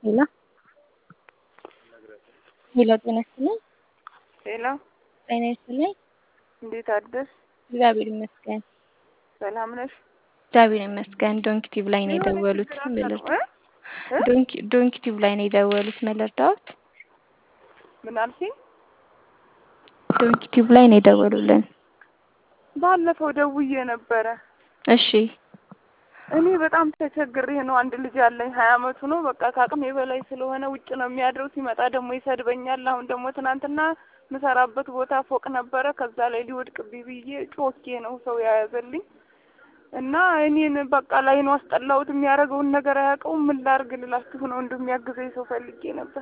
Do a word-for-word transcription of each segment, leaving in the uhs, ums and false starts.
ሄሎ ሄሎ ጤና ይስጥልኝ። ሄሎ ጤና ይስጥልኝ። እንዴት አደርሽ? እግዚአብሔር ይመስገን። ሰላም ነሽ? እግዚአብሔር ይመስገን። ዶንኪ ቲዩብ ላይ ነው የሆነ የደወሉት። ችግር ምን አጋጥሞ ልርዳዎት? እ ዶንኪ ዶንኪ ቲዩብ ላይ ነው የደወሉት። ምን ልርዳዎት? ምን አልሽኝ? ዶንኪ ቲዩብ ላይ ነው የደወሉልን። ባለፈው ደውዬ ነበረ። እሺ እኔ በጣም ተቸግሬ ነው። አንድ ልጅ አለኝ፣ ሀያ አመቱ ነው። በቃ ከአቅሜ በላይ ስለሆነ ውጭ ነው የሚያድረው። ሲመጣ ደግሞ ይሰድበኛል። አሁን ደግሞ ትናንትና ምሰራበት ቦታ ፎቅ ነበረ። ከዛ ላይ ሊወድቅብኝ ብዬ ጮኬ ነው ሰው የያዘልኝ እና እኔን በቃ ላይ ነው አስጠላሁት። የሚያደርገውን ነገር አያውቀውም። ምን ላድርግ ልላችሁ ነው? እንደሚያግዘኝ ሰው ፈልጌ ነበር።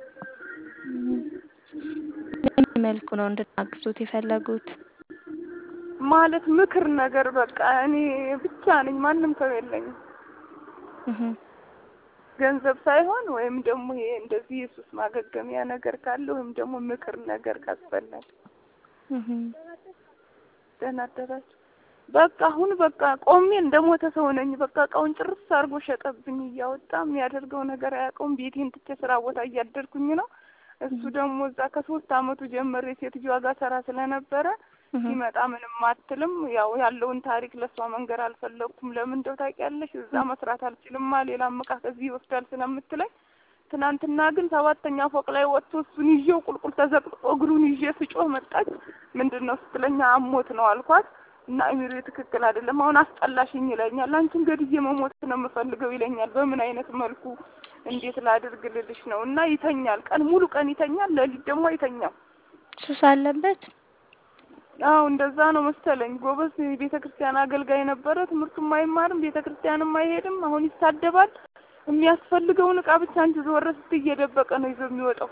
ምን መልኩ ነው እንድታግዙት የፈለጉት? ማለት ምክር ነገር በቃ እኔ ብቻ ነኝ፣ ማንም ሰው የለኝም። እህ ገንዘብ ሳይሆን ወይም ደግሞ ይሄ እንደዚህ ኢየሱስ ማገገሚያ ነገር ካለ ወይም ደግሞ ምክር ነገር ካስፈለገ። እህ ደህና አደራችሁ። በቃ አሁን በቃ ቆሜ እንደሞተ ሰው ነኝ። በቃ እቃውን ጭርስ አድርጎ ሸጠብኝ። እያወጣ የሚያደርገው ነገር አያውቀውም። ቤቴን ትቼ ስራ ቦታ እያደርኩኝ ነው። እሱ ደግሞ እዛ ከሶስት አመቱ ጀምሬ ሴትዮዋ ጋር ሰራ ስለነበረ ሲመጣ ምንም አትልም። ያው ያለውን ታሪክ ለሷ መንገር አልፈለኩም። ለምን እንደው ታውቂያለሽ፣ እዛ መስራት አልችልም፣ ሌላ መቃ ከዚህ ይወስዳል ስለምትለኝ። ትናንትና ግን ሰባተኛ ፎቅ ላይ ወጥቶ እሱን ይዤው ቁልቁል ተዘቅዝቆ እግሩን ይዤ ስጮህ መጣች። ምንድነው ስትለኝ አሞት ነው አልኳት። እና እሚሩ ትክክል አይደለም፣ አሁን አስጠላሽኝ ይለኛል። አንቺን ገድዬ መሞት ነው የምፈልገው ይለኛል። በምን አይነት መልኩ እንዴት ላድርግ ልልሽ ነው? እና ይተኛል፣ ቀን ሙሉ ቀን ይተኛል፣ ለሊት ደግሞ አይተኛም። ሱስ አለበት? አዎ እንደዛ ነው መሰለኝ። ጎበዝ ቤተክርስቲያን አገልጋይ ነበረ። ትምህርቱም አይማርም፣ ቤተክርስቲያንም አይሄድም። አሁን ይሳደባል። የሚያስፈልገውን እቃ ብቻ አንቺ ዞር ስትይ እየደበቀ ነው ይዞ የሚወጣው።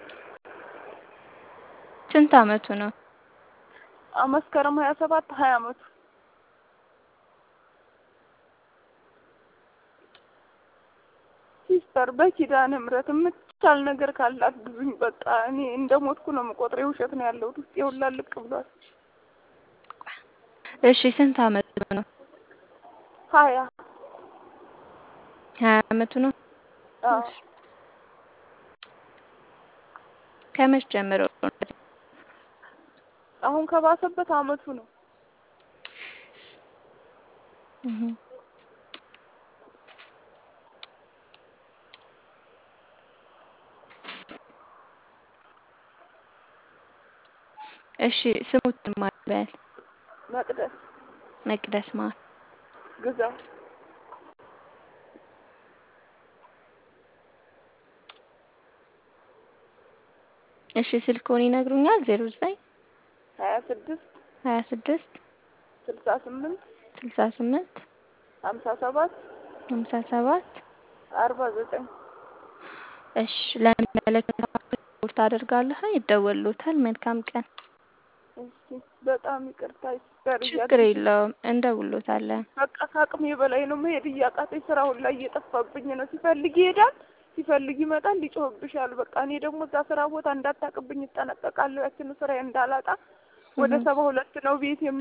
ስንት አመቱ ነው? መስከረም ሀያ ሰባት ሀያ አመቱ። ሲስተር በኪዳነ ምህረት የምትቻል ነገር ካላት ብዙኝ። በቃ እኔ እንደሞትኩ ነው የምቆጥረው። ውሸት ነው ያለው ውስጥ ይውላልቅ ብሏል። እሺ ስንት አመቱ ነው? ሀያ ሀያ አመቱ ነው። አዎ ከመቼ ጀምሮ? አሁን ከባሰበት አመቱ ነው። እህ እሺ ስሙት ማበል? መቅደስ መቅደስ ማ ግዛው። እሺ ስልክዎን ይነግሩኛል? ዜሮ ዘጠኝ ሀያ ስድስት ሀያ ስድስት ስልሳ ስምንት ስልሳ ስምንት ሀምሳ ሰባት ሀምሳ ሰባት አርባ ዘጠኝ እሺ ለመለከታችሁ ሪፖርት አደርጋለሁ። ይደወልዎታል። መልካም ቀን። እሺ በጣም ይቅርታ ይስጠር። ችግር የለውም፣ እንደውልዎታለን። በቃ ከአቅሜ በላይ ነው። መሄድ እያቃተኝ ስራው ላይ እየጠፋብኝ ነው። ሲፈልግ ይሄዳል፣ ሲፈልግ ይመጣል፣ ይጮህብሻል። በቃ እኔ ደግሞ እዛ ስራ ቦታ እንዳታቅብኝ እጠነቀቃለሁ። ያችን ስራዬ እንዳላጣ። ወደ ሰባ ሁለት ነው ቤት